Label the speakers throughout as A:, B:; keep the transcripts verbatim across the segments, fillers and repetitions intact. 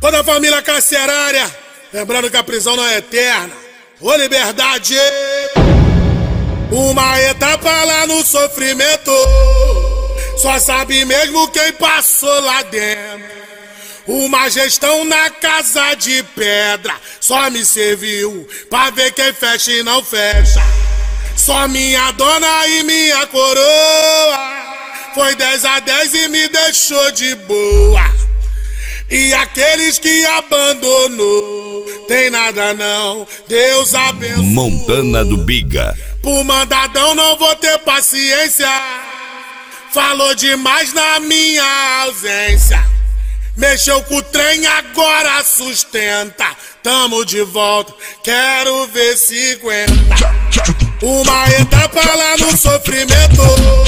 A: Toda a família carcerária, lembrando que a prisão não é eterna. Ô liberdade, uma etapa lá no sofrimento, só sabe mesmo quem passou lá dentro. Uma gestão na casa de pedra, só me serviu pra ver quem fecha e não fecha. Só minha dona e minha coroa, foi dez a dez e me deixou de boa. E aqueles que abandonou, tem nada não, Deus abençoe.
B: Montana do Biga.
A: Por mandadão não vou ter paciência, falou demais na minha ausência. Mexeu com o trem, agora sustenta. Tamo de volta, quero ver se aguenta. Uma etapa lá no sofrimento,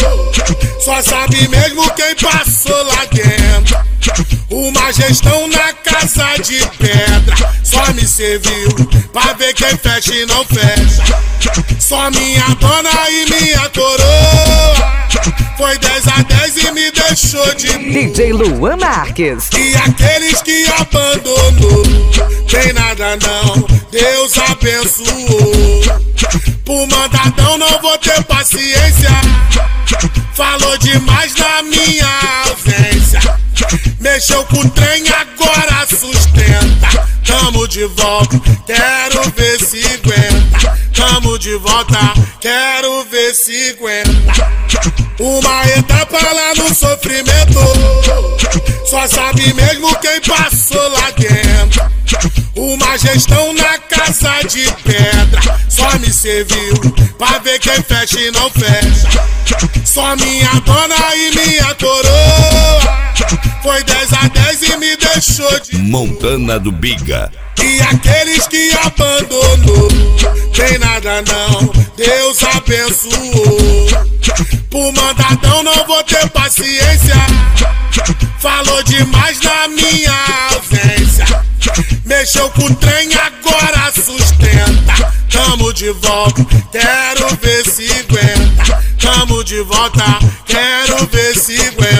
A: só sabe mesmo quem passou lá dentro. Uma gestão na casa de pedra, só me serviu pra ver quem fecha e não fecha. Só minha dona e minha coroa, foi dez a dez e me deixou de boa.
C: D J Luan Marques.
A: E aqueles que abandonou, tem nada não, Deus abençoou. Por mandadão não vou ter paciência, falou demais na minha ausência. Mexeu com o trem, agora sustenta. Tamo de volta, quero ver se aguenta. Tamo de volta, quero ver se aguenta. Uma etapa lá no sofrimento, só sabe mesmo quem passou lá dentro. Uma gestão na casa de pedra, só me serviu pra ver quem fecha e não fecha. Só minha dona e minha coroa, foi dez a dez e me deixou de
B: Montana do Biga.
A: E aqueles que abandonou, tem nada não, Deus abençoou. Por mandadão não vou ter paciência, falou demais na minha ausência. Mexeu com o trem, agora sustenta. Tamo de volta, quero ver se aguenta. Tamo de volta, quero ver se aguenta.